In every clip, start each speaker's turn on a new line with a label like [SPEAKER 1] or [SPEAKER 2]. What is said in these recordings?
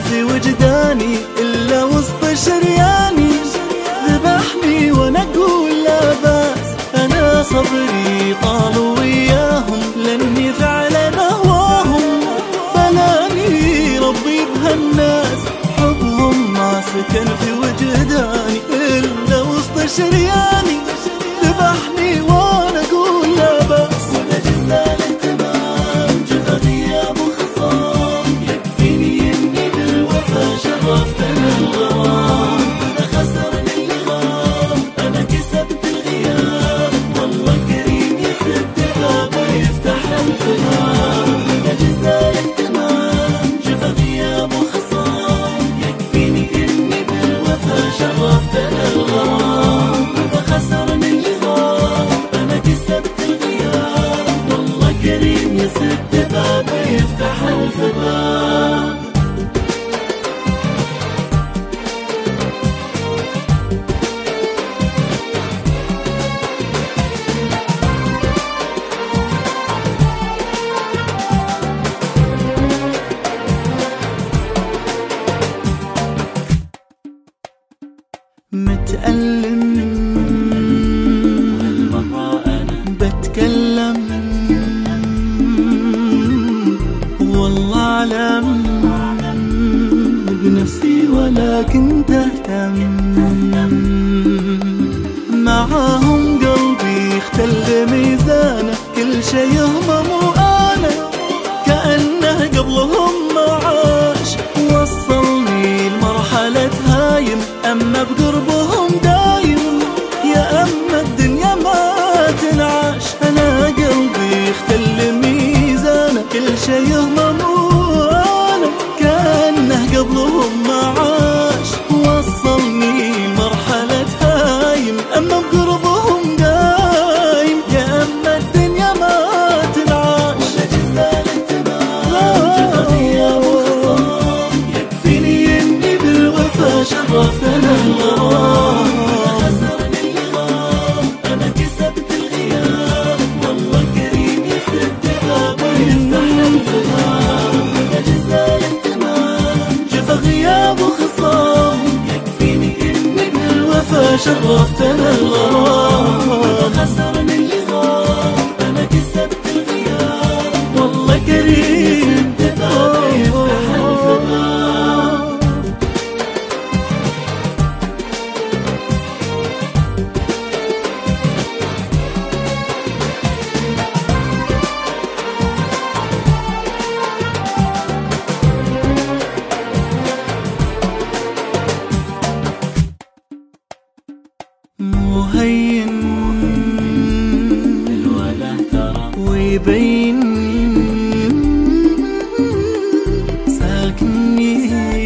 [SPEAKER 1] في وجداني إلا وسط شرياني، ذبحني وانا اقول لا باس. انا صبري طال وياهم لاني فعلا اهواهم، بلاني ربي بهالناس حبهم ما سكن في وجداني إلا وسط شرياني، ذبحني وانا اقول لا باس. وانا جزال اهتمام جفا غياب وخصام، يكفيني اني بالوفا شرفت انا الغرام. انا خسرني اللي غاب انا كسبت الغياب، والله كريم يسد باب ويفتح الفنان. وانا جزال اهتمام جفا غياب وخصام، يكفيني اني بالوفا شرفت انا الغرام. انا خسرني اللي غاب انا كسبت الغياب، والله كريم يسد باب ويفتح الفنان. متألم وهالمرة أنا بتكلم، والله أعلم بنفسي ولكن تهتم. معاهم قلبي اختل ميزانه، كل شي يهمم وأنا كأنه قبلهم ما عاش. وصلني لمرحلة هايم أما بقربهم دايم، يا أما الدنيا ما تنعاش. أنا قلبي اختل ميزانه، كل شي يهمم وأنا كأنه قبلهم ما عاش. وصلني لمرحلة هايم أما بقربهم دايم، يا أما الدنيا ما تنعاش. ولا جزال اهتمام جفا غياب وخصام، يكفيني اني بالوفا شرفت انا الغرام. انا خسرني اللي غاب انا كسبت الغياب، والله كريم يسد باب ويفتح الفنان. ولا جزال اهتمام جفا غياب وخصام، يكفيني اني بالوفا شرفت انا الغرام. انا خسرني اللي غاب انا كسبت الغياب، والله كريم يسد باب ويفتح الفنان. مهين الوله ترى ويبين ساكني،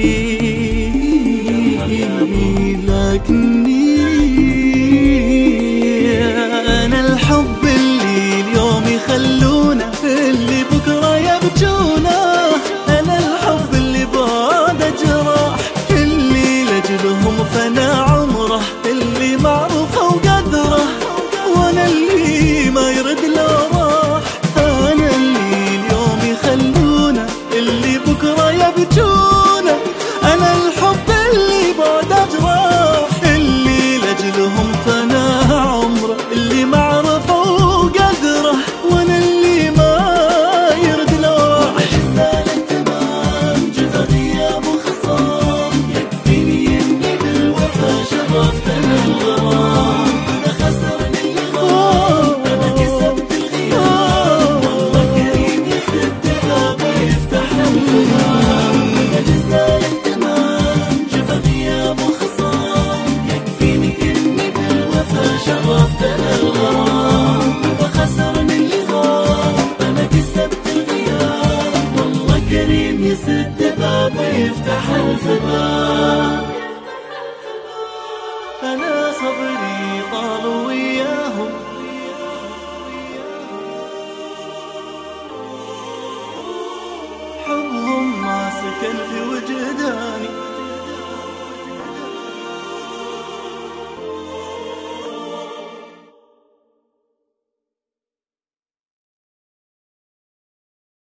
[SPEAKER 1] لكني أنا الحب اللي اليوم يخلونه اللي بكرة يبجونه. أنا الحب اللي بعد جراح، اللي لجلهم فنى عمره، اللي معروفه وقدره، وانا اللي ما يرد له راح. انا اللي اليوم يخلونه اللي بكره يبجونه. انا الحب اللي بعد جراح، اللي لجلهم فنى عمره، اللي معروفه وقدره، وانا اللي ما يرد له راح. جزال اهتمام جفا غياب وخصام، يكفيني اني بالوفا شرفت انا الغرام. انا خسرني اللي غاب انا كسبت الغياب، والله كريم يسد باب ويفتح الفنان. انا جزال اهتمام جفا غياب وخصام، يكفيني اني بالوفا شرفت انا الغرام. انا خسرني اللي غاب انا كسبت الغياب، والله كريم يسد باب ويفتح الفنان. أنا صبري طال